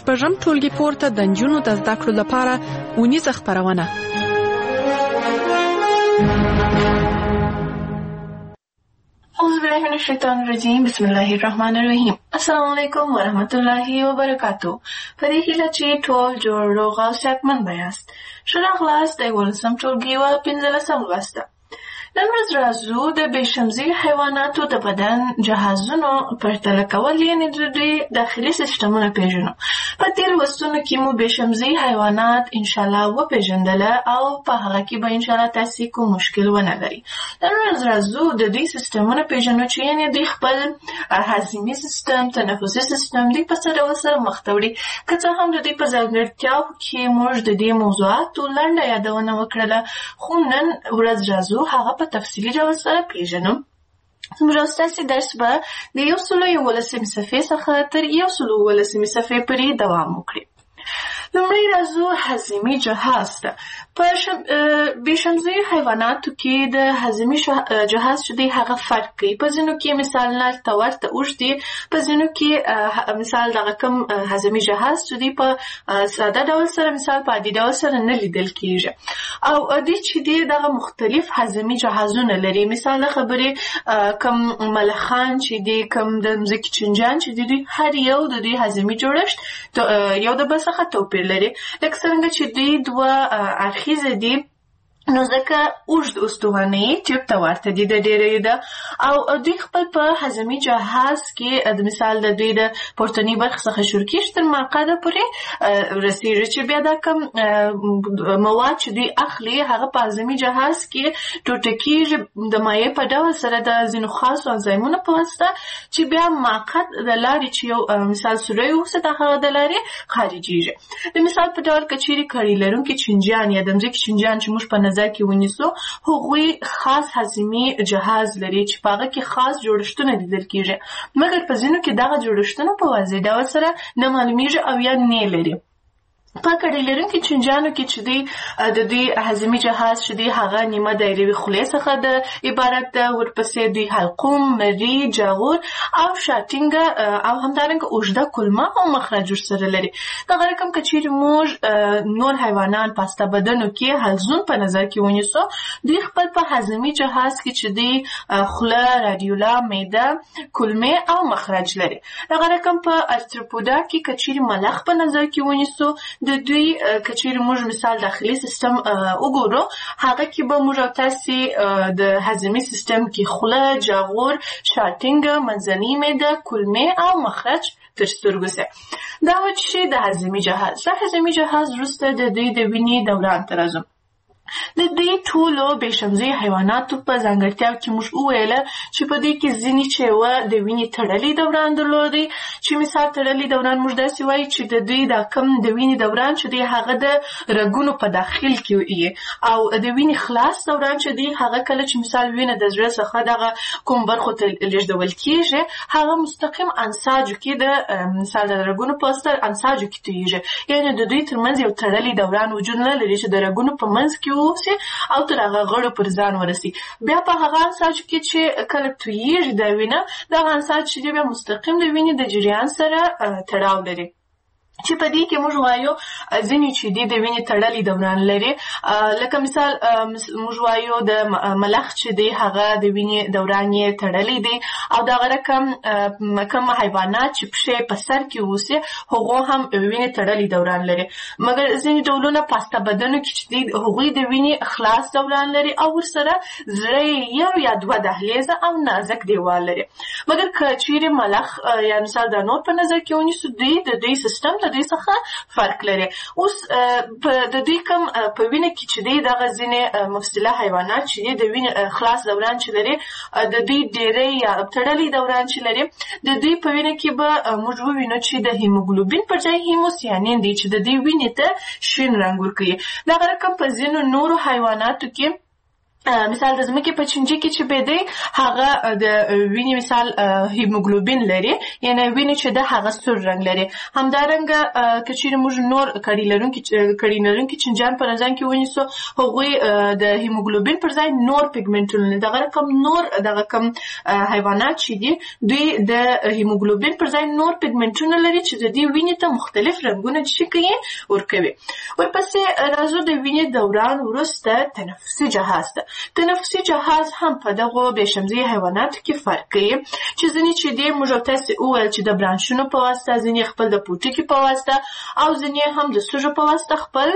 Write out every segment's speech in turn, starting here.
شپږم ټولګي پورته د نجونو د زده کړو لپاره اونیزه خپرونه. اعوذ بالله من الشیطان الرجیم. بسم الله الرحمن الرحیم. السلام علیکم ورحمت الله وبرکاتو. په دې هیله چې ټول جوړ روغ او صحتمند یاست. ښه راغلاست د 11م ټولګي او 15م لوست. نن ورځ راځو د بېشمزي حیواناتو د بدن جهازونو پرتله کول، یعنې د دوی داخلي سیستمونه پیژنو. په تېرو لوستونو کې مو بېشمزي حیوانات انشاءالله وپېژندله او په هغه کې به انشاءالله تاسې کوم مشکل ونه لري. نن ورځ راځو د دوی سیستمونه پیژنو چې یعنې دوی خپل هضمي سیستم، تنفسي سیستم دوی په څه ډول سره مخ ته وړي. که څه هم د دوی په ځانګړتیاو کې موږ د دې موضوعاتو لنډه یادونه وکړله، خو نن ورځ راځو هغه په تفصیلي ډول سره پیژنو. زموږ ستاسې درس به د 111 صفحې څخه تر 119 صفحې پورې دوام وکړي. لومړی راځو هضمي جهاز ته. په بېشمزي حیواناتو کې د هضمي جهاز چې دی هغه فرق کوي. په ځینو کې مثال نر ته ورته اوږد دی، په ځینو کې مثال دغه کوم هضمي جهاز چې دی په ساده ډول سره مثال په عادي ډول سره نه لیدل کېږي. او دوی چې دی دغه مختلف هضمي جهازونه لري. مثال خبرې کوم ملخان چې دی، کوم د مځکې چینجان چې دی، دوی هر یو د دوی هضمي جوړښت یو د بل څخه توپیر لري. لکه څرنګه چې دوی دوه اړخیزه دي، نو ځکه اوږد استوانه ټیوب ته ورته دي د ډېرې ده. او دوی خپل په هضمي جهاز کې د مثال د دوی د پورتنۍ برخې څخه شروع کېږي تر معقده پورې رسېږي، چې بیا دا کوم مواد چې دوی اخلي هغه په هضمي جهاز کې ټوټه کېږي د مایع په ډول سره د ځینو خاصو انزایمونو په واسطه، چې بیا معقد د لارې چې یو مثال سوری اوسه د هغه د لارې خارجېږي. د مثال په ډول که چیرې کړۍ لرونکي چینجان یا د مځکې چینجان چې موږ په نظر کې ونیسو، هغوی خاص هضمي جهاز لري چې په هغه کې خاص جوړښتونه لیدل کېږي، مګر په ځینو کې دغه جوړښتونه په واضح ډول سره نه معلومیږي او یا نه لري. په کړۍ لرونکي چینجانو کې چې دی د دوی هضمي جهاز چې دی هغه نیمه دایروي خولې څخه د عبارت ده، ورپسې دوی حلقوم، مري، جاغور او شاتینګه او همدارنګه اوږده کلمه او مخرج ورسره لري. دغه رقم که چیرې موږ نور حیوانان په هسته بدنو کې حلزون په نظر کې ونیسو، دوی خپل په هضمي جهاز کې چې دی خوله، رادیولا، معده، کلمې او مخرج لري. دغه رقم په ارتروپودا کې که چیرې ملخ په نظر کې ونیسو، د دوی که چیرې موږ مثال داخلي سیستم وګورو، هغه کې به موږ او تاسې د هضمي سیستم کې خوله، جاغور، شاتینګه، منځنۍ معده، کلمې او مخرج تر سترګو سي. دا و چې د هضمي جهاز. دا هضمي جهاز وروسته د دوی د وینې دوران ته راځو. د دې ټولو بېشمزي حیواناتو په ځانګړتیاو کې موږ وویله چې په دې کې ځینې چې یوه د وینې تړلی دوران درلودی، چې مثال تړلی دوران موږ داسې وایي چې د دوی دا کم د وینې دوران چې دی هغه د رګونو په داخل کې وي، او د وینې خلاص دوران چې دی هغه کله چې مثال وینه د زړه څخه دغه کوم برخو ته لیږدول کېږي، هغه مستقیم انساجو کې د مثال د رګونو په واسطه انساجو کې تویږي. یعنې د دوی ترمنځ یو تړلی دوران وجود نه لري چې د رګونو په منځ کې اوسي او تر هغه غړو پر ځان ورسي. بیا په هغه انساجو کې چې کله تویېږي دا وینه، دغه انساج چې دی بیا مستقیم د وینې د جریان سره تړاو لري، چې په دې کې موږ وایو ځینې چې دی د وینې تړلی دوران لري. لکه مثال موږ وایو د ملخ چې دی هغه د وینې دوران یې تړلی دی، او دغه رقم کوم حیوانات چې پښې په سر کې اوسي هغو هم وینې تړلی دوران لري. مګر ځینې ډولونه په هسته بدنو کې چې دی هغوی د وینې خلاص دوران لري او ورسره زړه یو یا دوه دهلیزه او نازک دیوال لري. مګر که چیرې ملخ یا مثال د نور په نظر کې ونیسو، دوی د دوی سیستم د دوی څخه فرق لري. اوس د دوی کوم په وینه کې چې دی دغه ځینې مفصله حیوانات چې دی د وینې خلاص دوران چې لري، د دوی ډېری یا تړلی دوران چې لري، د دوی په وینه کې به موږ ووینو چې د هیموګلوبین پر ځای هیموسیانین دی چې د دوی وینې ته شین رنګ ورکوي. دغه رقم په ځینو نورو حیواناتو کې مثال د ځمکې په چینجي کې چې به دی هغه د وینې مثال هیموګلوبین لري، یعنی وینې چې ده هغه سور رنګ لري. همدارنګه که چیرې موږ نور کړي لرونکي چینجیان په نظر کې ونیسو، هغوی د هیموګلوبین پر ځای نور پیګمنټونه لري. دغه کم حیوانات چې دي دوی د هیموګلوبین پر ځای نور پیګمنټونه لري چې د دې وینې ته مختلف رنګونه چې کوي ورکوي. ورپسې راځو د وینې دوران وروسته تنفسي جهاز ته. تنفسي جهاز هم په دغو بېشمزي حیواناتو کې فرق کوي چې ځینې چې دي موږ تاسې وویل چې د برانشونو په واسطه، ځینې خپل د پوټکي په واسطه او ځینې هم د سږو په واسطه خپل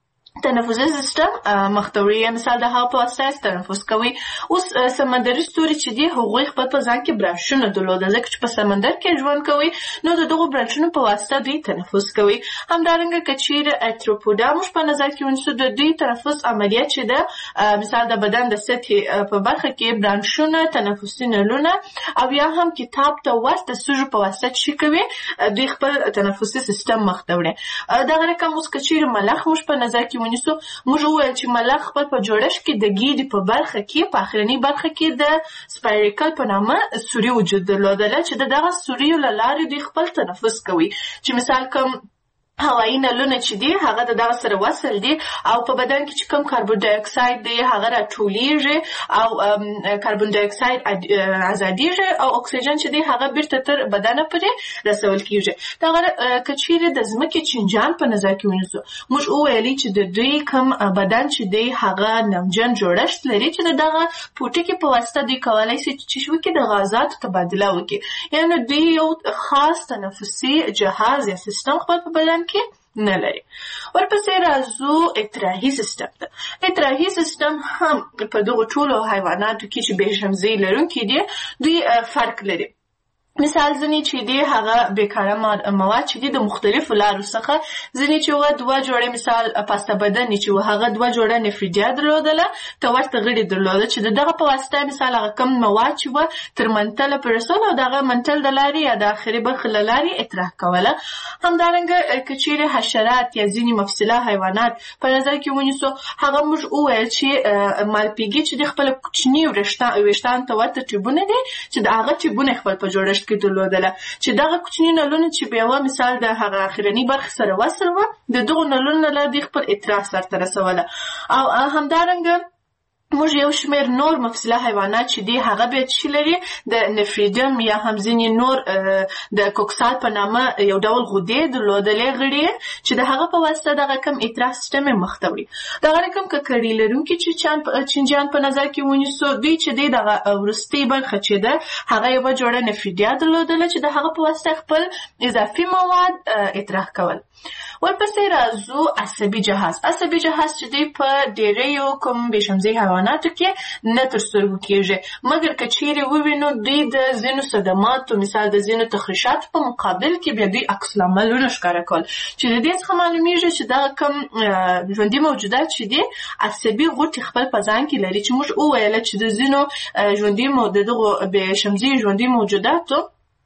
تنفسي سیستم مختوري، مثال د هغه په واسطه تنفس کوي. اوس سمندري ستوري چې دي هغوی خپل په ځان کې برانشونه درلوده، ځکه چې په سمندر کې ژوند کوي نو د دغو برانشونو په واسطه دوی تنفس کوي. همدارنګه که چیرې ارتروپوډا موږ په نظر کې ونیسو، د دوی تنفس عملیات چې ده مثال د بدن د سطحې په برخه کې برانشونه، تنفسي نلونه او یا هم کتاب ته ورته سږو په واسطه چې کوي دوی خپل تنفسي سیستم مختوري. دغه رقم اوس که چیرې ملخ موږ په نظر کې موږ وویل چې ملخ خپل په جوړښت کې د ګیډې په برخه کې په اخرنۍ برخه کې د سپایریکل په نامه سوري وجود درلودله چې دغه سوریو له لارې دوی خپل تنفس کوي، چې مثال کوم هوایي نلونه چې دي هغه د دغه سره وصل دي او په بدن کې چې کوم کاربن ډای اکساید دی هغه راټولیږي او کاربن ډای اکساید ازادیږي او اکسیجن چې دی هغه بیرته تر بدن پورې رسول کیږي. دغه که چیرې د ځمکې چینجیان په نظر کې ونیسو، موږ وویلي چې د دوی کوم بدن چې دی هغه نمجن جوړښت لري چې دغه پوټکي په واسطه دوی کولی شي چې وکړي د غازاتو تبادله وکړي، یعنې دوی یو خاص تنفسي جهاز یا سیستم خپل په بدن کې نه لري. ورپسې راځو اطراحي سیستم ته. اطراحي سیستم هم په دغو ټولو حیواناتو کې چې بېشمزي لرونکي دي دوی فرق لري. مثال ځینې چې دي هغه بیکاره مواد چې دي د مختلفو لارو څخه، ځینې چې وه دوه جوړې مثال پاسته بدنې چې وه هغه دوه جوړه نفریدیا درلودله، ته ورته غړي درلوده چې دغه په واسطه مثال هغه کم مواد چې وه تر منتله په رسول او دغه منتل د لارې یا د آخري برخې له لارې اطراح کوله. همدارنګه که چیرې حشرات یا ځینې مفصله حیوانات په نظر کې ونیسو، هغه موږ وویل چې مالپیږي چې د خپل کوچني ویښتان ته ورته ټیوبونه دي چې د هغه ټیوبونه خپل په جوړښت کې درلودله چې دغه کوچني نلونه چې بیا مثال د هغه اخرنۍ برخې سره وصل وه د دغو نلونو له لارې خپل اطراح سرته رسوله. او همدارنګه موږ یو شمېر نور مفصله حیوانات چې دي هغه بیا څه لري د نفریدم یا هم ځینې نور د کوکسال په نامه یو ډول غدې درلودلې غړي چې د هغه په واسطه دغه کم اطراح سیستم یې مخته وړي. دغه رقم که کړي لرونکي چینجیان په نظر کې ونیسو، دوی چې دی دغه وروستۍ برخه چې ده هغه یوه جوړه نفریدیا درلودله چې د هغه په واسطه خپل اضافي مواد اطراح کول. ورپسې راځو عصبي جهاز. عصبي جهاز چې دی په ډېریو کوم بېشمزي حیواناتو کې نه تر سترګو کېږي، مګر که چیرې ووینو دوی د ځینو صدماتو مثال د ځینو تخریشاتو په مقابل کې بیا دوی عکس العملونه ښکاره کول چې د دې څخه معلومیږي چې دغه کوم ژوندي موجودات چې دي عصبي غوټې خپل په ځان کې لري چې موږ وویله چې د ځینو ژوندي د دغو بېشمزي ژوندي موجوداتو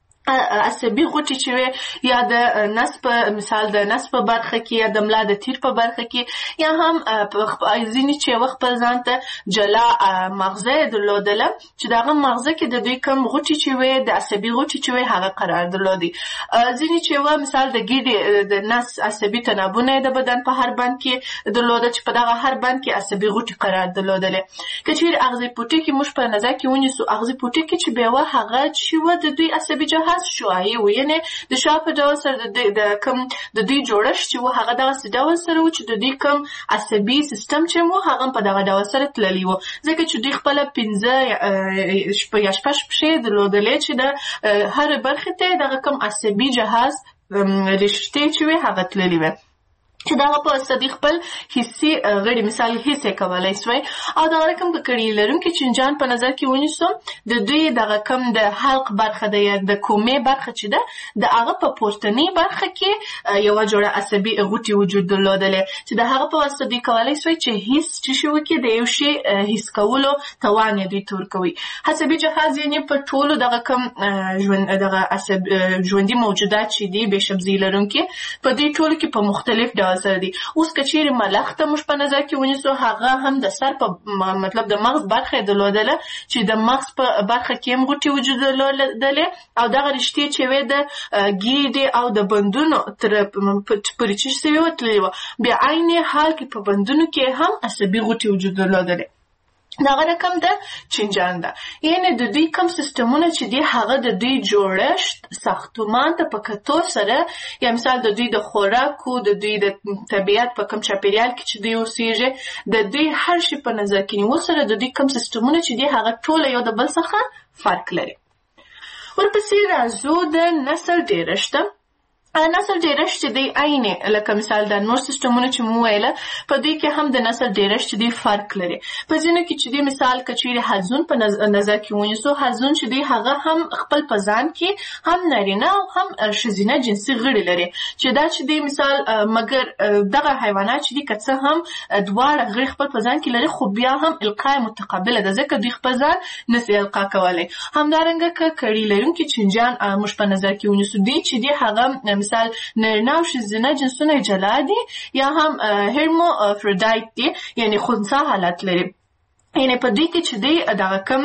عصبي غوټې چې وي یا د نس په مثال د نس په برخه کې یا د ملا د تیر په برخه کې یا هم ځینې چې وخت په ځان ته جلا مغزه درلودله چې دغه مغزه کې د دوی کم غوټې چې وي د عصبي غوټې چې وي هغه قرار درلودي. ځینې چې وه مثال د ګیډې د نس عصبي تنابونه د بدن په هر بند کې درلوده چې په دغه هر بند کې عصبي غوټې قرار درلودلې. که چیرې اغزي پوټکي موږ په نظر کې ونیسو، اغزي پوټکي چې بیا وه هغه چې وه د دوی عصبي جهاز شعاعي و، یعنې د شا په ډول سره د کم د دوی جوړښت چې و هغه دغسې ډول سره و چې د دوی کم عصبي سیستم چې و هغه په دغه ډول سره تللی و، ځکه چې دوی خپله 15 یا 6 پښې درلودلې چې د هر برخې ته دغه کم عصبي جهاز رشتې چې وې هغه تللي وې چې دغه په واسطه دوی خپل حسي غړي مثال حس یې کولی سوی. او دغه رقم که کړي لرونکي چینجیان په نظر کې ونیسو، د دوی دغه کم د حلق برخه ده یا د کومې برخه چې ده د هغه په پورتنۍ برخه کې یوه جوړه عصبي غوټې وجود درلودلی چې د هغه په واسطه دوی کولی سوی چې حس چې شي وکړي د یو شي حس کولو توان یې دوی تور کوي. عصبي جهاز یعنې په ټولو دغه کم دغه ژوندي موجودات چې دي بېشمزي لرونکي په دې ټولو کې په مختلف ډول ډول سره دي. اوس که چیرې ملخ ته موږ په نظر کې ونیسو، هغه هم د سر په مطلب د مغز برخه درلودله چې د مغز په برخه کې هم غوټې وجود درلودلې او دغه رشتې چې وې د ګیډې او د بندونو تر پورې چې سوي وتللې وه. بیا عین حال کې په بندونو کې هم عصبي غوټې وجود درلودلې. دغه رقم د چینجان ده، یعنې د دوی کوم سیستمونه چې دي هغه د دوی جوړښت ساختمان ته په کتو سره، یا مثال د دوی د خوراکو، د دوی د طبیعت په کوم چاپیریال کې چې دوی اوسېږي، د دوی هر شي په نظر کې نیول سره د دوی کوم سیستمونه چې دي هغه ټوله یو د بل څخه فرق لري. ورپسې راځو د نسل ډېرښت. نسل ډېرښت چې دی عین لکه مثال د نور سیستمونه چې مو ویله، په دوی کې هم د نسل ډېرښت چې دی فرق لري. په ځینو کې چې دی مثال که چیرې حلزون په نظر کې ونیسو، حلزون چې دی هغه هم خپل په ځان کې هم نارینه او هم ښځینه جنسي غړي لري، چې دا چې دی مثال مګر دغه حیوانات چې دی که څه هم دواړه غړي خپل په ځان کې لري، خو بیا هم القا متقابله ده، ځکه دوی خپل ځان نسي القا کولی. همدارنګه که کړي لرونکي چینجان موږ په نظر کې ونیسو، دوی چې دی هغه مثال نارینه او ښځینه جنسونه جلا دي یا هم هرمافرودایت دي، یعنی خنثی حالت لري. یعنی په دوی کې چې دی دغه کم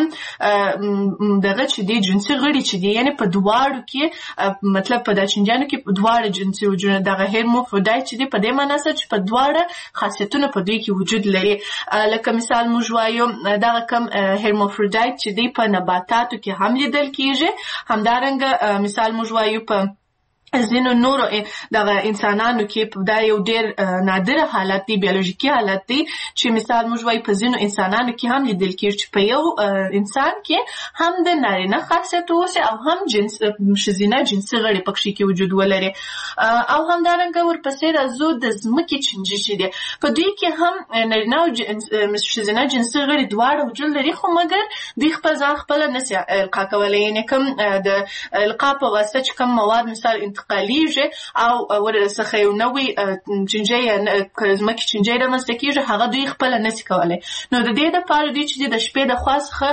دغه چې دی جنسي غړي چې دی، یعنی په دواړو کې مطلب په دا چینجانو کې دواړه جنسي وجودونه، دغه هرمافرودایت چې دی په دې معنا سره چې په دواړه خاصیتونه په دوی کې وجود لري. لکه مثال موږ وایو دغه کم هرمافرودایت چې دی په نباتاتو کې هم لیدل کیږي. همدارنګه مثال موږ وایو په ځینو نورو دغه انسانانو کې دا یو ډېر نادره حالت دی، بیولوژیکي حالت دی، چې مثال موږ وایو په ځینو انسانانو کې هم لیدل کېږي چې په یو انسان کې هم د نارینه خاصیت اوسي او هم ښځینه جنسي غړي پکښې کې وجود ولري. او همدارنګه ورپسې راځو د ځمکې چینجي چې دی، په دوی کې هم نارینه او ښځینه جنسي غړي دواړه وجود لري، خو مګر دوی خپل ځان خپله نسي القا کولی. یعنې کوم د القا په واسطه چې کوم مواد مثال انتقالیږي او ورڅخه یو نوی چینجی یا ځمکې چینجی رامنځته کېږي، هغه دوی خپله نسي کولی. نو د دې دپاره دوی چې د شپې د خوا څخه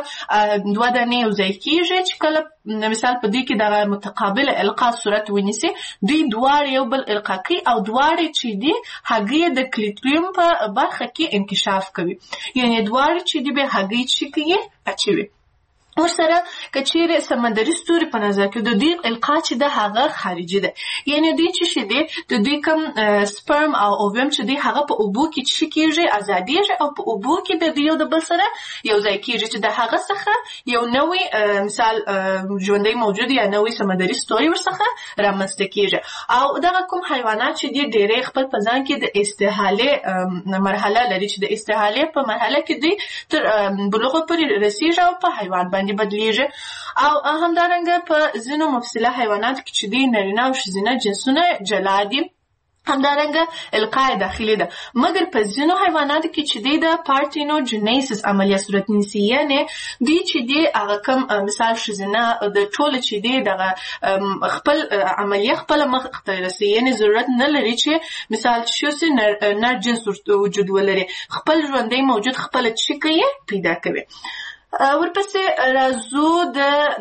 2 دانې یو ځای کېږي، چې کله مثال په دوی کې دغه متقابله القا صورت ونیسي، دوی دواړه یو بل القا کوي او دواړه چې دي هګۍ د کلیټریوم په برخه کې انکشاف کوي. یعنې دواړه چې دي به هګۍ چې کوي اچوي. ورسره که چیرې سمندري ستوري په نظر کې د دوی القا چې ده هغه خارجي ده، یعنې دوی چې دی د دوی کوم سپرم او اوویم چې دی هغه په اوبو کې چې کېږي ازادېږي او په اوبو کې د دوی یو د بل سره یو ځای کېږي، چې د هغه څخه یو نوی مثال ژوندی موجود یا نوی سمندري ستوری ورڅخه رامنځته کېږي. او دغه کوم حیوانات چې دی ډېری خپل په ځان کې د استحالې مرحله لري، چې د استحالې په مرحله کې دوی تر بلوغ پورې رسېږي او په حیوان باندې بدلیږي. او همدارنګه په ځینو مفصله حیواناتو کې چې دی نارینه او ښځینه جنسونه جلا دي، همدارنګه القا داخلي ده. مګر په ځینو حیواناتو کې چې دی د پارتینوجینیسس عملیه صورت نیسي، یعنې دوی چې دی هغه کوم مثال ښځینه د ټوله چې دی دغه خپل عملیه خپله مخ ته رسي، یعنې ضرورت نه لري چې مثال چې نر جنس وجود ولري، خپل ژوندی موجود خپله چې کوي پیدا کوي. ورپسې راځو د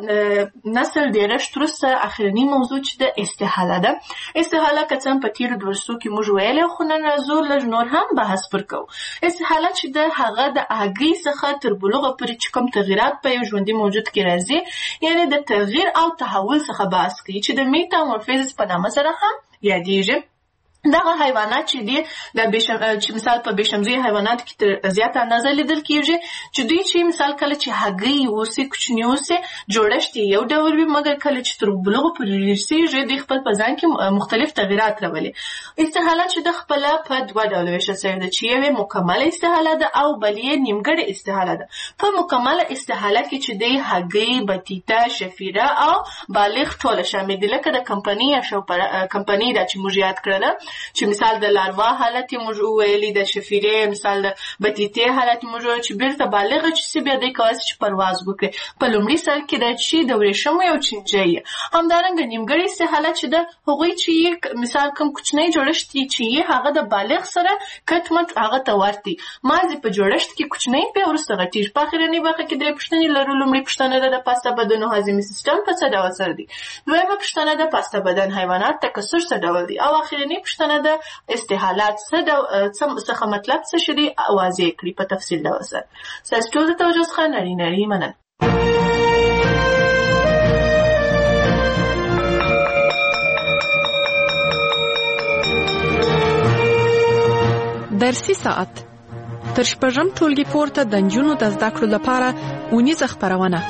نسل ډېرښت وروسته اخرني موضوع چې د استحاله ده. استحاله که څه هم په تېرو درسو کې موږ ویلی، خو نن راځو لږ نور هم بحث پر کوو. استحاله چې ده هغه د هګۍ څخه تر بلوغه پورې چې کوم تغیرات په یو ژوندي موجود کې راځي، یعنې د تغییر او تحول څخه بحث کوي، چې د میتامورفیزس په نامه سره هم یادېږي. دغه حیوانات چې دي چې مثال په بېشمزي حیواناتو کې تر زیاته اندازه لیدل کېږي، چې دوی چې مثال کله چې هګۍ اوسي کوچني اوسي جوړښت یې یو ډول وي، مګر کله چې تر بلوغه پورې رسېږي دوی خپل په ځان کې مختلف تغیرات راولي. استحاله چې د خپله په 2 ډوله ویشل شوې ده، چې یوې مکمله استحاله ده او بل یې نیمګړې استحاله ده. په مکمله استحاله کې چې دی هګۍ، بطیطه، شفیره او بالغ ټوله شامل دي، لکه د کمپنۍ یا کمپنۍ ده چې موږ یاد کړله، چې مثال د لاروا حالت یې موږ وویلي، د شفیرې مثال د بطیطې حالت موږ وویل چې بیرته بالغه چې سي بیا دی کولی چې پرواز وکړي. په لومړي سر کې دا چې د ورېښمو یو چینجی یې. همدارنګه نیمګړې استحاله چې ده هغوی چې مثال کوم کوچنی جوړښت چې یې هغه د بالغ سره کټ مټ هغه ته ورته مازې په جوړښت کې کوچنی بیا وروسته غټېږي. په اخرنۍ برخه کې 3 پوښتنې لرو. لومړۍ پوښتنه ده د پاسته بدن او هاضمي سیستم په څه ډول سره دي. دویمه پوښتنه ده پاسته بدن حیوانات تکثر څه ډول دي. او اخرنۍ پوښتنه پوښتنه ده استحالات څخه مطلب څه شي واضح کړي په تفصیل ډول سره. ستاسو ټول د توجه څخه نړۍ مننه. درسي ساعت تر شپږم ټولګي پورته د نجونو د زده کړو لپاره اونیزه خپرونه.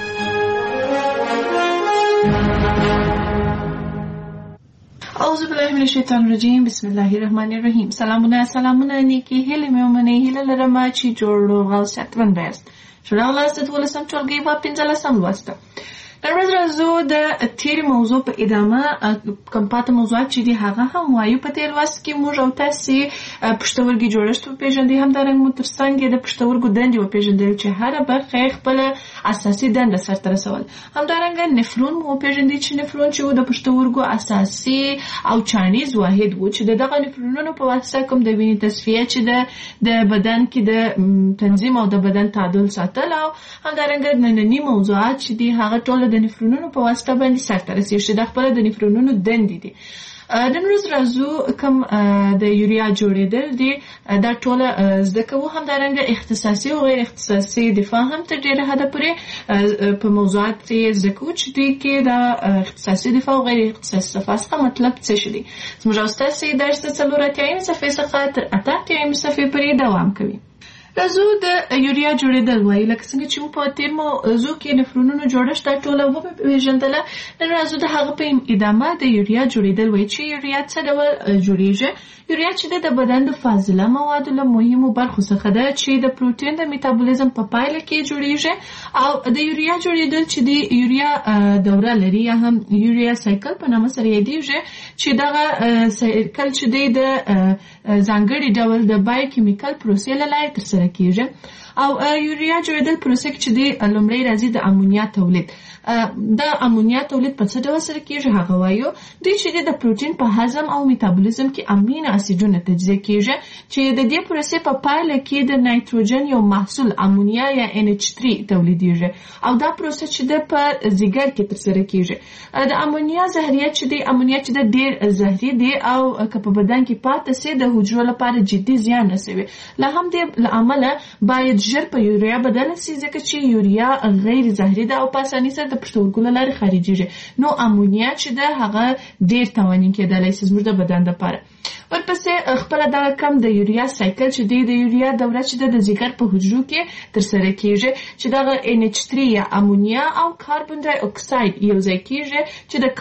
اعوذ بالله من الشیطان الرجیم. بسم الله الرحمن الرحیم. سلامونه نیکی هیله مې ومنئ. هیله لرم چې جوړ روغ او صحتمند یاست. شورا غلاست 12 ټولګي په 15 لوسته. نن ورځ راځو د تیرې موضوع په ادامه کوم پاتې موضوعات چې دي هغه هم وایو. په تیر لوست کې موږ او تاسې پښتورګي جوړښت وپېژندئ، همدارنګه مو ترڅنګ یې د پښتورګو دندې وپېژندئ چې هره برخه یې خپله اساسي دنده سرته رسول. همدارنګه نفرون مو وپېژندئ چې نفرون چې و د پښتورګو اساسي او چانیز واحد و چې دغه نفرونونو په واسطه کوم د وینې تصفیه چې د بدن کې د تنظیم او د بدن تعادل ساتل. او همدارنګه ننني موضوعات چې دي هغه ټول د نفرونونو په واسطه باندې سرته رسیږي چې د خپل د نفرونونو دندې دي. نن ورځ راځو کوم د یوریا جوړېدل دي دا ټوله زده کوو. همدارنګه اختصاصي او غیر اختصاصي دفاع هم تر ډېره حده پورې په موضوعات یې زده کوو چې دوی کې د اختصاصي دفاع او غیر اختصاصي دفاع څخه مطلب څه شي دي. زموږ او ستاسې درس د 4 صفحې څخه تر 8 صفحې پورې دوام کوي. راځو د یوریا جوړېدل وایي. لکه څنګه چې موږ په تیر موضوع کې نفرونونو جوړښت دا ټوله وپېژندله، نن راځو د هغه په ادامه د یوریا جوړېدل وایي چې یوریا څه ډول جوړېږي. یوریا چې د بدن د فاضله موادو له مهمو برخو څخه ده چې د پروتین د میتابولیزم په پایله کې جوړېږي. او د یوریا جوړېدل چې د یوریا دوره لري یا هم یوریا سایکل په نامه سره یادېږي چې دغه سایکل چې دی د ځانګړي ډول د بایوکیمیکل پروسې له لارې ترسره کیږي. او یوریا جوړېدل پروسه کې چې دی لومړی راځي د امونیا تولید. د امونیا تولید په څه ډول سره کیږي هغه وایو. دوی چې د پروتین په هضم او میتابولیزم کې امینو اسیدونه تجزیه کیږي چې د دې پروسې په پایله کې د نایتروجن یو محصول امونیا یا NH3 تولیدیږي. او دا پروسه چې د په ځیګر کې ترسره کیږي. د امونیا زهریت چې دی امونیا چې د ډیر زهري دی او که په بدن کې پاتې سي د حجرو لپاره جدي زیان رسوي. له همدې امله باید ژر په یوریا بدل شي ځکه چې یوریا غیر زهري ده او په اسانۍ سره د پښتورګو له لارې خارجېږي. نو امونیا چې ده هغه ډیر تاواني کېدلی شي زموږ د بدن لپاره. ورپسې خپله دغه کم د یوریا سایکل چې دی د یوریا دوره چې د ځیګر په حجرو کې ترسره کیږي چې دغه NH3 یا امونیا او کاربن ډای اکساید یو ځای کیږي چې د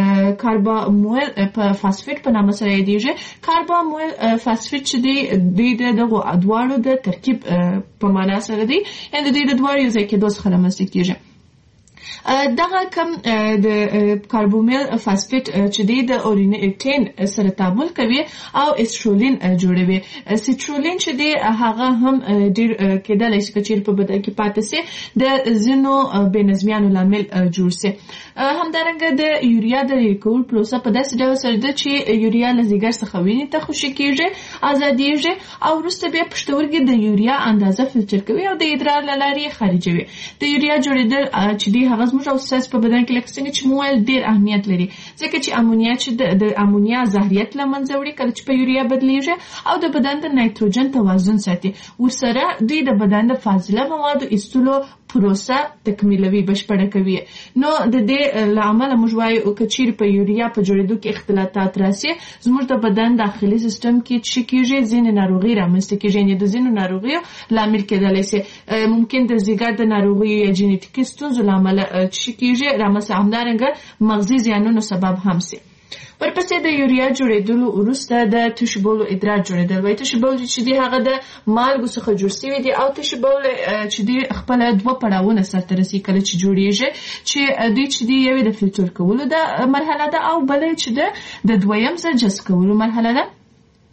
کاربامویل فاسفیټ په نامه سره یادېږي. کاربامویل فاسفیټ چې دی دوی د دغو دواړو د ترکیب په معنا سره دی یعنې د دوی د دواړو یو ځای کېدو څخه رامنځته کیږي. دغه کم د کاربومیل فاسفیټ چې دی د اورینیټین سره تعامل کوي او استرولین جوړوي. سټرولین چې دی هغه هم ډیر کېدلی شي چې په بدن کې پاتې سي د ځینو بې نظمیانو لامل جوړ سي. همدارنګه د یوریا د لرې کولو پروسه په داسې ډول سره ده چې یوریا له ځیګر څخه وینې ته خوشې کیږي، ازادیږي او وروسته بیا پښتورګي د یوریا اندازه فلټر کوي او د ادرار له لارې خارجوي. د یوریا جوړېدل چې دی هغه زموږ او ستاسو په بدن کې لکه څنګه چې مو ویل ډېر اهمیت لري ځکه چې امونیا چې د امونیا زهریت له منځه وړي کله چې په یوریا بدلیږي او د بدن د نایتروجن توازن ساتي. ورسره دوی د بدن د فاضله موادو ایستلو پروسه تکمیلوي، بشپړه کوي. نو د دې له امله موږ وایو که چیرې په یوریا په جوړېدو کې اختلالات راسي زموږ د بدن داخلي سیستم کې څه کېږي ځینې ناروغي رامنځته کېږي. یعنې د ځینو ناروغیو لامل کېدلی سي ممکن د ځیګر د ناروغیو یا جینیټیکي ستونزو له امله څه کېږي رامنځته، همدارنګه مغزي زیانونو سبب هم سي. ورپسې د یوریا جوړېدلو وروسته د تشو بولو ادرار جوړېدل وایي. تشو بول چې دی هغه د مالګو څخه جوړ شوی دی او تشو بول چې دی خپل دوه پړاوونه سرته رسي کله چې جوړېږي چې دوی چې دی یوې د فلټر کولو د مرحله ده او بلې چې د دویم ځل جذب کولو مرحله ده.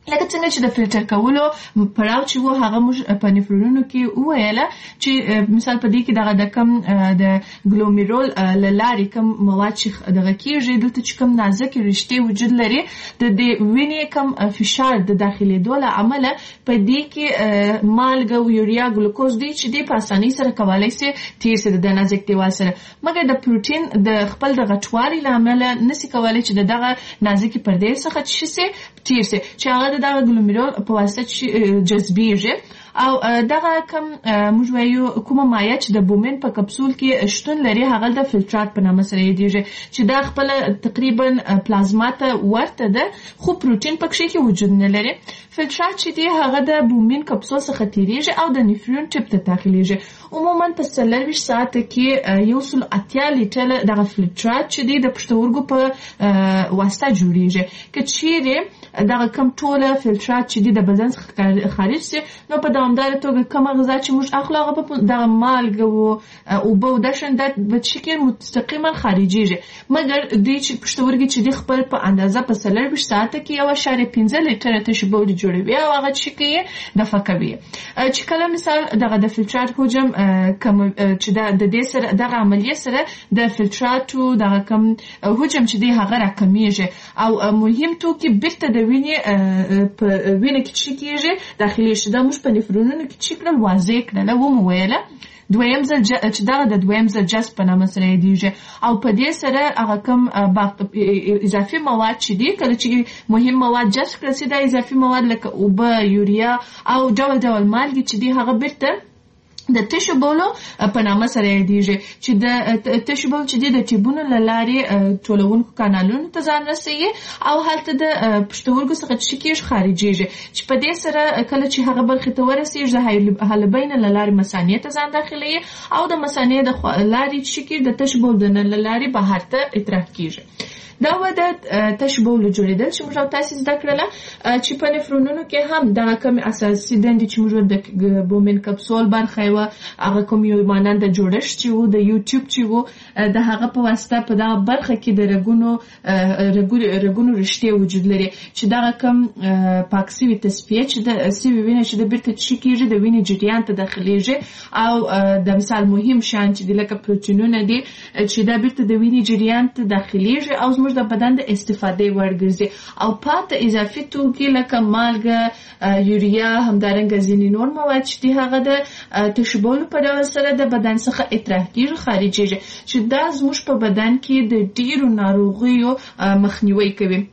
لکه څنګه چې د فلټر کولو پړاو چې وو هغه موږ په نفرونونو کې وویله چې مثال په دې کې دغه د کم د ګلومیرول لارې کم مواد چې دغه کېږي دلته چې کم نازک رشتې وجود لري د دې وینې کم فشار د داخلېدو له امله په دې کې مالګه او یوریا ګلوکوز دی چې دی په اسانۍ سره کولی سي تیر سي د نازک دیوال سره مګر د پروتین د خپل د غټوالي له امله نسي کولی چې دغه نازکې پردې څخه څه سي تیر سي چې هغه دغه ګلومیرول په واسطه جذبیږي او دغه کم موږ وایو کومه مایع چې د بومین په کپسول کې شتون لري هغه د فلټرات په نامه سره یادیږي چې دا خپل تقریبا پلازما ته ورته ده خو پروتین پکې کې وجود نه لري فلټرات چې دی هغه د بومین کپسول څخه تیریږي او د نفرون ټپ ته داخليږي عموما په 24 ساعت کې یو سل اتیا لیټر دغه فلټرات چې دی د پښتورګو په واسطه جوړیږي که چیرې دغه کم ټوله فلټرات چې دی د بدن څخه خارج سي نو په دوامداره توګه کومه غذا چې موږ اخلو هغه په دغه مالګه او اوبه او د شندت په شکل مستقیما خارجيږي مګر دوی چې پښتورګي چې دی خپل په اندازه په 24 ساعت کې 1.5 لیټر تشې بول جوړوي او هغه چې د فکوي چې کله مثال دغه د فلټرات حجم کم چې د دې سره دغه عملیه سره د فلټراتو دغه کم حجم چې دی هغه راکمیږي او مهم توکي بیرته د وینې په وینې کې چې کېږي داخلي شي دا موږ په نفرونونو کې چې کړل واضح کړل و مو ویله دویم ځل چې دغه د دویم ځل جذب په نامه سره یادیږي او په دې سره هغه کم اضافي مواد چې دي کله چې مهم مواد جذب کړل سي دا اضافي مواد لکه اوبه یوریا او ډول ډول مالګې چې دي هغه بیرته د تشو بولو په نامه سره یادیږي چې د تشو بول چې د ټیبونو له لارې ټولونکو کانالونو ته ځان رسوي او هلته د پښتورګو څخه چې کېږي خارجيږي چې په دې سره کله چې هغه برخې ته ورسېږي د حالبین له لارې مثانې ته ځان داخلي او د مثانې د لارې چې کېږي د تشو بول د لارې بهر ته اطراح کېږي دا وده تشو بول جوړیدل چې موږ تاسو زده کړل چې په نفرونونو کې هم دا کوم اساسي دندې چې موږ د بومین کپسول برخه و هغه کوم یو مانند جوړښت چې و د یوټیوب چې و د هغه په واسطه په دا برخه کې د رګونو رشتې وجود لري چې دا کوم پاکسیوي تصفیه چې د سیوي وینې چې د بیرته چې کېږي د وینې جریان ته داخليږي او د مثال مهم شان چې د لکه پروتینونه دي چې دا بیرته د وینې جریان ته داخليږي او د بدن د استفاده وړ ګرځي او پات اضافي توکي لکه مالګه یوریا همدارنګه ځینې نور مواد چې هغه د تشبول په ډول سره د بدن څخه اطراح کیږي خارجيږي چې دا زموږ په بدن کې د ډیرو ناروغیو مخنیوي کوي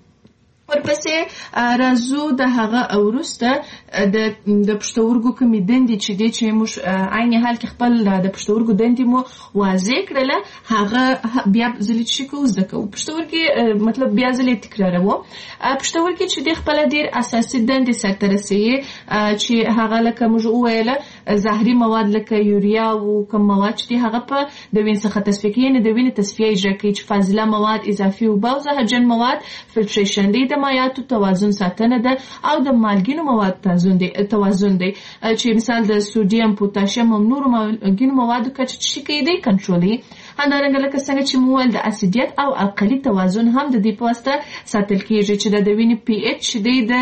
ورپسې راځو د هغه وروسته د پښتورګو کومې دندې چې دي چې موږ عین حال کې خپل د پښتورګو دندې مو واضح کړل هغه بیا ځلې چې کو زده کوو پښتورګي مطلب بیا ځلې تکراروو پښتورګي چې د خپل ډیر اساسي دندې سره رسېږي چې هغه لکه موږ وویل زهري مواد لکه یوریا او کوم مواد چې هغه په د وینې څخه تصفیه کوي نه د وینې تصفیه اجرا کوي چې فاضله مواد اضافي او زهرجن مواد فلټریشن دي مایعاتو توازن ساتنه ده او د مالګینو مواد توازن دی چې مثال د سودیم پوتاشیم او نورو مالګینو موادو کچه چې کېدی کنټرولي همدارنګه لکه څنګه چې موږ د اسیدیت او القلي توازن هم د دې په واسطه ساتل کېږي چې د وینې پی ایچ دی د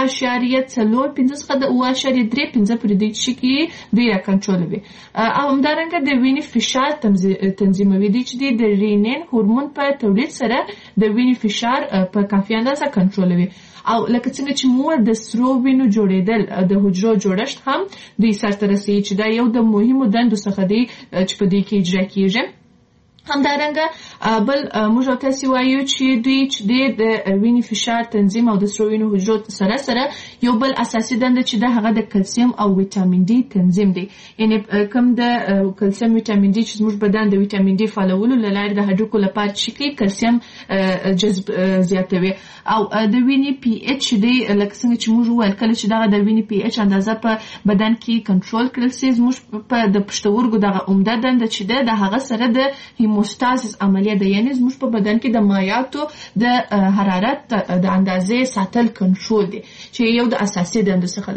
0.45 څخه د 0.35 پورې دی چې کې دی کنټرولوي او همدارنګه د وینې فشار تنظیموي دی چې د رینین هورمون په تولید سره د وینې فشار په کافي اندازه کنټرولوي او لکه څنګه چې موږ د سرو وینو جوړیدل د حجرو جوړښت هم دوی سره رسېږي چې دا یو د مهمو دندو څخه دی چې په دې کې اجرا کېږي همدارنګه بل موږ تاسو وایو چې دوی چې د وینې فشار تنظیم او د سرو وینو حجرو سره یو بل اساسي دنده چې د هغه د کلسیم او ویټامین ډي تنظیم دی یعنی کوم د کلسیم ویټامین ډي چې موږ بدن د ویټامین ډي فعالولو لپاره د هډوکو لپاره چې کلسیم جذب زیاتوي او د وینې پی ایچ دی لکه څنګه چې موږ وویل کله چې دغه د وینې پی ایچ اندازه په بدن کې کنټرول کړل شي موږ په د پښتورګو دغه عمده دنده چې د هغه سره د هیموستازیس عملیه ده یعنی زموږ په بدن کې د مایعاتو د حرارت د اندازې ساتل کنټرول دي چې یو د اساسي دندو څخه ده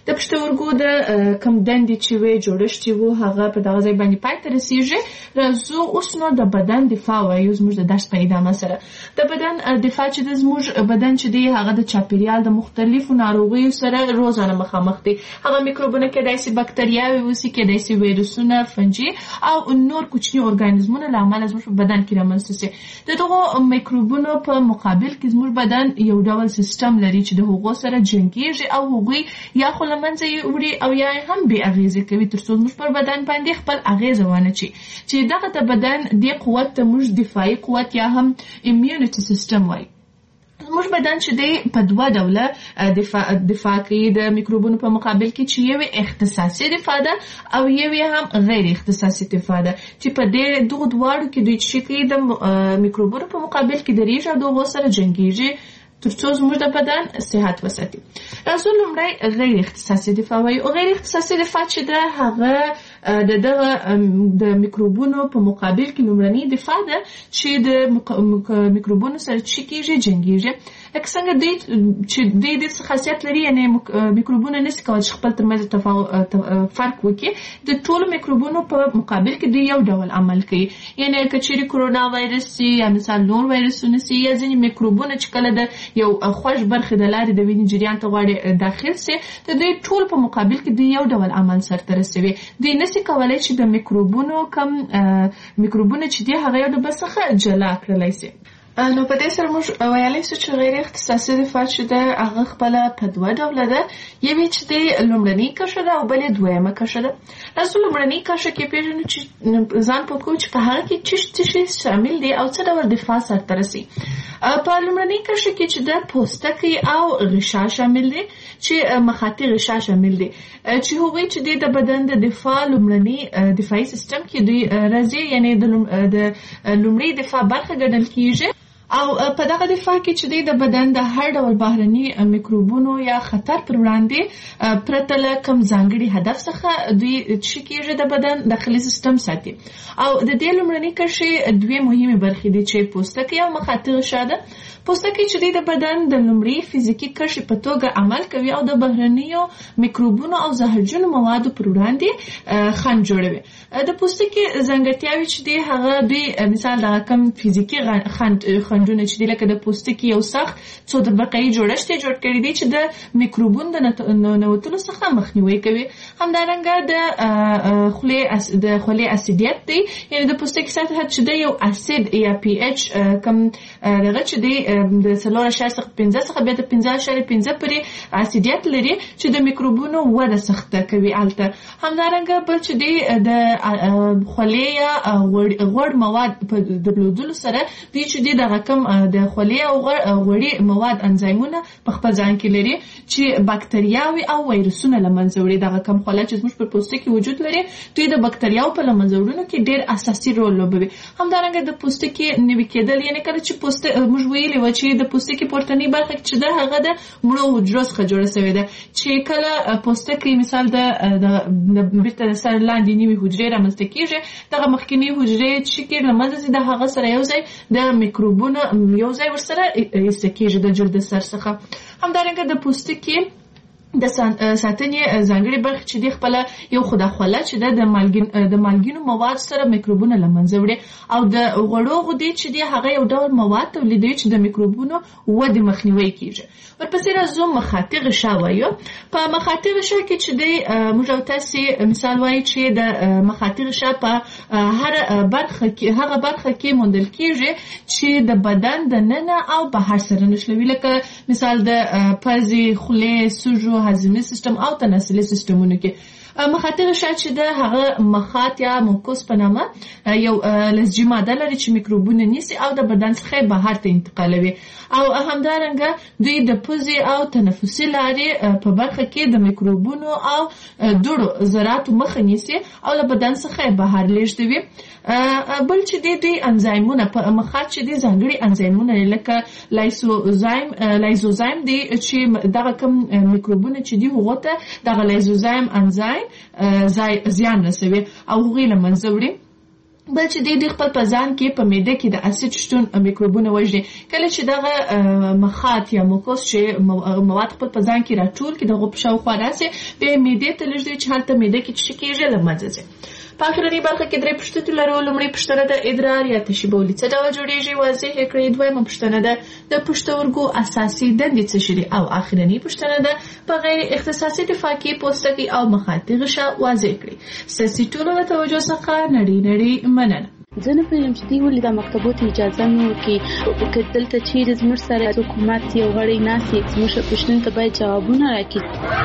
د پښتورګو د کم دندې چې وي جوړښت چې وو هغه په دغه ځای باندې پای ته رسیږي. راځو اوس نو د بدن دفاع وایو زموږ د درس په ادامه سره. د بدن دفاع چې د زموږ بدن چې دی هغه د چاپیریال د مختلفو ناروغیو سره روزانه مخامخ دی. هغه میکروبونه کېدای شي بکتریاوې اوسي، کېدای شي ویروسونه، فنجي او نور کوچني ارګانیزمونه له امله زموږ په بدن کې رامنځته شي. د دغو میکروبونو په مقابل کې زموږ بدن یو ډول سیستم لري چې د هغو سره جنګیږي او هغوی یا خو له منځه یې وړي او یا هم بې اغېزې کوي تر څو زموږ پر بدن باندې خپل اغېزه ونه چي. چې دغه د بدن دې قوت ته موږ دفاعي قوت یا هم اميونيټي سیستم وایي. زموږ بدن چې دی په دوه ډوله دفاع کوي د میکروبونو په مقابل کې، چې یو اختصاصي دفاع ده او یو هم غیر اختصاصي دفاع ده، چې په دې دغو دواړو کې دوی چې کوي د میکروبونو په مقابل کې درېږي او د هغو سره جنګیږي تر څو زموږ د بدن صحت وساتي. راځو لومړی غیر اختصاصي دفاع وایو. غیر اختصاصي دفاع چې ده هغه د میکروبونو په مقابل کې لومړنی دفاع ده چې د میکروبونو سره چې کېږي جنګیږي. لکه څنګه دوی چې دوی د خاصیت لري، یعنې میکروبونه نشي کولی چې خپل ترمنځ فرق وکړي. د ټولو میکروبونو په مقابل کې دوی یو ډول عمل کوي. یعنې که چیرې کرونا وایرس سي یا مثال نور وایرسونه سي یا ځینې میکروبونه چې کله د یو خوږ برخې د لارې د وینې جریان ته غواړي داخل سي، د دوی ټول په مقابل کې دوی یو ډول عمل سرته رسوي. دوی نشي کولی چې د میکروبونه چې دي هغه یو د بل څخه جلا کړلی سي. نو په دې سره موږ ویلی شو چې غیر اختصاصي دفاع چې ده هغه خپله په دوه ډوله ده. یوې چې دی لومړنۍ کرښه ده او بلې دویمه کرښه ده. راځو لومړنۍ کرښه کې پېژنو چې ځان پوه کړو چې په هغه کې څه شی شامل دی او څه ډول دفاع سرته رسي. په لومړنۍ کرښه کې چې ده پوستکی او غشا شامل دی، چې مخاطي غشا شامل دی، چې هغوی چې دی د بدن د دفاع لومړنۍ دفاعي سیستم کې دوی راځي، یعنې د لومړۍ دفاع برخه ګڼل کېږي. او په دغه دفاع کې چې دی د بدن د هر ډول بهرني میکروبونو یا خطر پر وړاندې پرته له کوم ځانګړي هدف څخه دوی چې کېږي د بدن داخلي سیستم ساتي. او د دې لومړنۍ کرښې دوې مهمې برخې دي چې پوستکی او مخاطي غشا ده. پوستکی چې دی د بدن د لومړۍ فزیکي کرښې په توګه عمل کوي او د بهرنیو میکروبونو او زهرجنو موادو پر وړاندې خنډ جوړوي. د پوستکي ځانګړتیاوې چې دی هغه دوی مثال د کوم فزیکي خنډونه چې دی لکه د پوستکي یو سخت څو طبقه‌ایي جوړښت یې جوړ کړی دی چې د میکروبونو د ننوتلو څخه مخنیوی کوي. همدارنګه د خولې اسیدیت دی، یعنې د پوستکي سطحه چې دی یو اسید یا پی ایچ کم دغه چې دی د 4.5 څخه 15 څخه بیا د 15.5 پورې اسیدیت لري چې د میکروبونو وده سخته کوي هلته. همدارنګه بل چې دی د خولې یا غوړ مواد په درلودلو سره دوی چې دی دغه کم د خولې او غوړي مواد انزایمونه په خپل ځان کې لري چې باکتریاوې او ویروسونه له منځه وړي. دغه کم خوله چې زموږ په پوستکي وجود لري دوی د باکتریاو په له منځه وړلو کې ډېر اساسي رول لوبوي. همدارنګه د پوستکي نوي کېدل، یعنې کله چې موږ ویلي و چې د پوستکي پورتنۍ برخه چې ده هغه د مړو حجرو څخه جوړه شوې ده، چې کله پوستکي مثال د بیرته د سر لاندې نوي حجرې رامنځته کېږي، دغه مخکینۍ حجرې چې له منځه ځي د هغه سره یو ځای د میکروبونو یو ځای ورسره ایسته کېږي د جلد سر څخه. همدارنګه د پوستکي د ساتنې ځانګړې برخې چې دی خپله یو خو د خوله چې ده د مالګینو مواد سره میکروبونه له منځه وړي، او د غوړو غدې چې دی هغه یو ډول مواد تولیدوي چې د میکروبونو ودې مخنیوی کېږي. ورپسې راځو مخاطي غشا وایو. په مخاطي غشا کې چې دی موږ او تاسې مثال وایو چې د مخاطي غشا په هغه برخه کې موندل کېږي چې د بدن د ننه او بهر سره نښلوي، لکه مثال د پزې، خولې، سوژو، هضمي سیستم او تناسلي سیستمونو کې. مخاطي غشا چې ده هغه مخاط یا موکوس په نامه یو لزجي ماده لري چې میکروبونه نیسي او د بدن څخه بهر ته انتقالوي. او همدارنګه دوی د پوزې او تنفسي لارې په برخه کې د میکروبونو او دوړو ذراتو مخه نیسي او له بدن څخه بهر لیږدوي. بل چې دوی انزایمونه په مخاط چې دي ځانګړي انزایمونه لکه لایزوزایم دی چې دغه کوم میکروبونه چې دي هغو ته دغه لایزوزایم انزایم زیان رسوي او هغوی له منځه وړي. بل چې د خپل په ځان کې په معده کې د اسید شتون میکروبونه وژني. کله چې دغه مخاط یا موکوس چې مواد خپل په ځان کې راټول کې دغه په شاوخوا راسي به معده ته لږ دی چې هلته معده کې چې کېږي له منځه ځي. په اخرنۍ برخه کې 3 پوښتنې لرو. لومړۍ پوښتنه د ادرار یا تشې بولي څه ډول جوړیږي واضح کړئ. دویمه پوښتنه ده د پښتورګو اساسي دندې څه شي دي او اخرنۍ پوښتنه ده په غیر اختصاصي دفاع کې پوستکي او مخاطي غشا واضح کړئ. ستاسو ټولو له توجه څخه نړۍ مننه. زه نه پوهېږم چې دوی ولې د مکتبو ته اجازه نه ورکوي که دلته چیرې زموږ سره حکومت یو غړی ناست وي زموږ پوښتنو ته باید جوابونه راکړي.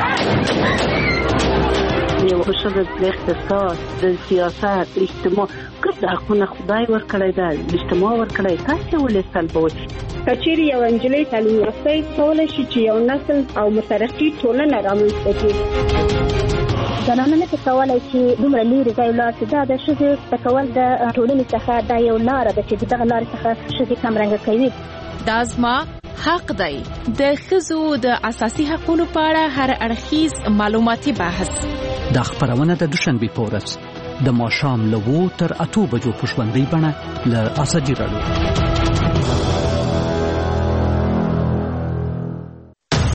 یو ښځه د اقتصاد د سیاست اجتماع ګرد حقونه خدای ورکړی ده اجتماع ورکړی تاسې ولې سلبوئ. که چیرې یو نجلۍ تعلیم یافته کولی شي چې یو نسل او مترقي ټولنه رامنځته کړي. زنانه نه کولی چې دومره لرې ځای ولاړ شي. دا د ښځې د کول د ټولنې څخه دا یو لاره ده چې دغه لارې څخه ښځې کمرنګه کوي. دا زما حق دی. د ښځو د اساسي حقوقو په اړه هر اړخیز معلوماتي بحث. دا خبرونه د دوشنبه په ورځ د ماښام له 2 تر 8 بجو په ژوندۍ بڼه له ازادي راډیو